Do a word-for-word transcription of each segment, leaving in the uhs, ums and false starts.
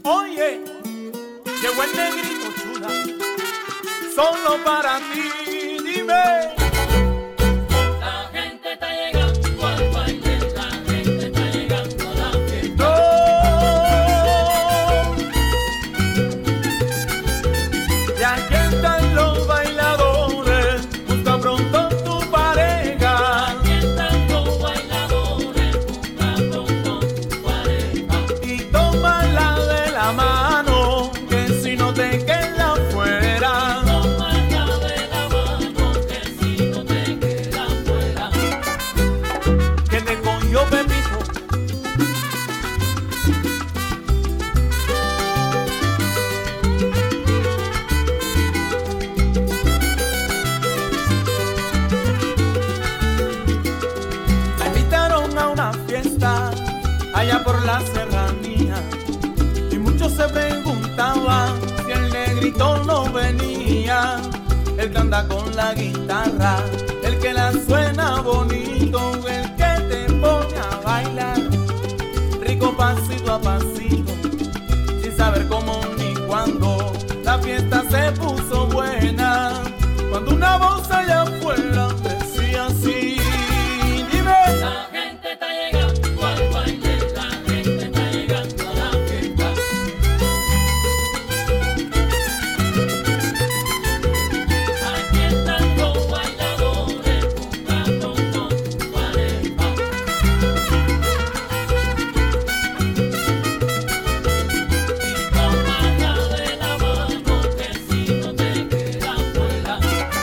Oye, llegó el negrito chula, solo para ti, dime. La gente está llegando al baile, la gente está llegando a la fiesta. No. Y aquí están los bailadores, busca pronto tu pareja. Aquí están los bailadores, busca pronto tu pareja. Y tómala de la mano, que si no te queda fuera. Tómala de la mano, que si no te queda fuera. Que te cogió Pepito. Me invitaron a una fiesta allá por la serranía y muchos se preguntaban si el negrito no venía. El que anda con la guitarra, el que la suena bonito, el que te pone a bailar rico pasito a pasito, sin saber cómo ni cuándo. La fiesta se puso buena cuando una voz allá afuera decía así, dime. La gente está llegando al baile, la gente está llegando a la fiesta. Aquí están los bailadores, busca pronto tu pareja. Y tómala de la mano, que si no te queda fuera.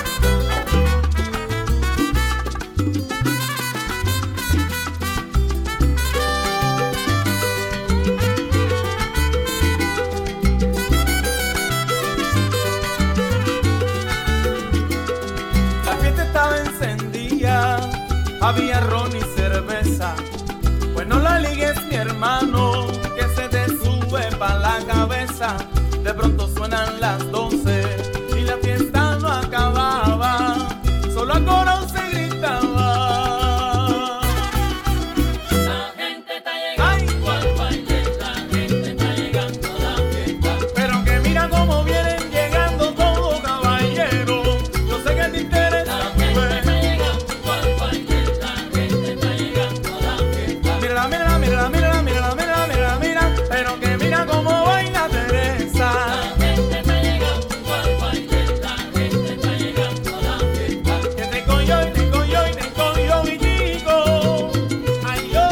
La fiesta estaba encendida, había ron y cerveza. Pues no la ligues, mi hermano, que se te sube pa' la cabeza. De pronto suenan las doce y la fiesta no acababa, solo a coro se gritaba. La gente está llegando al baile, la gente está llegando a la fiesta. Pero que mira cómo vienen llegando todos caballeros. Yo sé que te interesa, La gente pues. está llegando al baile, la gente está llegando a la fiesta. Mírala, mírala, mírala, mírala, mírala, mírala, mírala, mira. Pero que mira cómo baila Teresa. La gente está llegando al baile, la gente está llegando a la fiesta. Que te cogió y te cogió y te cogió mi chico. Ay, yo.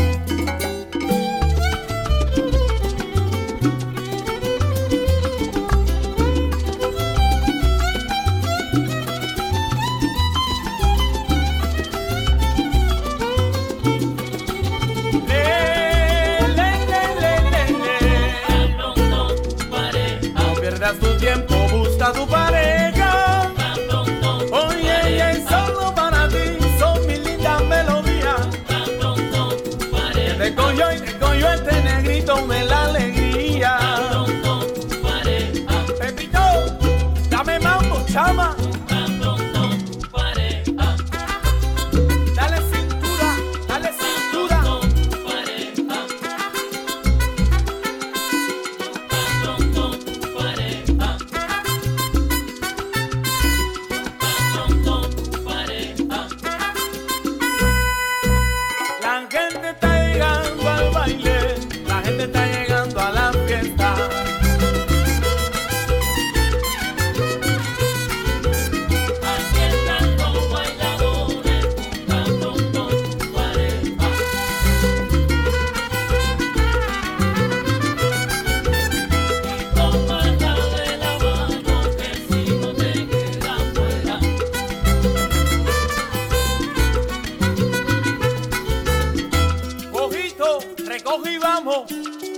Le, le, le, le, le, le. Busca pronto tu pareja, No pierdas tu tiempo, busca tu pareja. busca pronto tu Oye, ella es pareja, solo para ti, son mis lindas melodías. busca pronto tu Te pareja, cogió y te cogió este negrito de la alegría. busca pronto tu pareja, Pepito, dame mambo, chama. busca pronto tu pareja, Dale cintura, dale cintura. pronto tu pareja, busca pronto tu pareja, busca pronto tu pareja. La gente está llegando al baile, la gente está llegando a la fiesta. Aquí están los bailadores, busca pronto tu pareja. Y tómala de la mano, que si no te queda fuera. Ojito, recoge y vamos.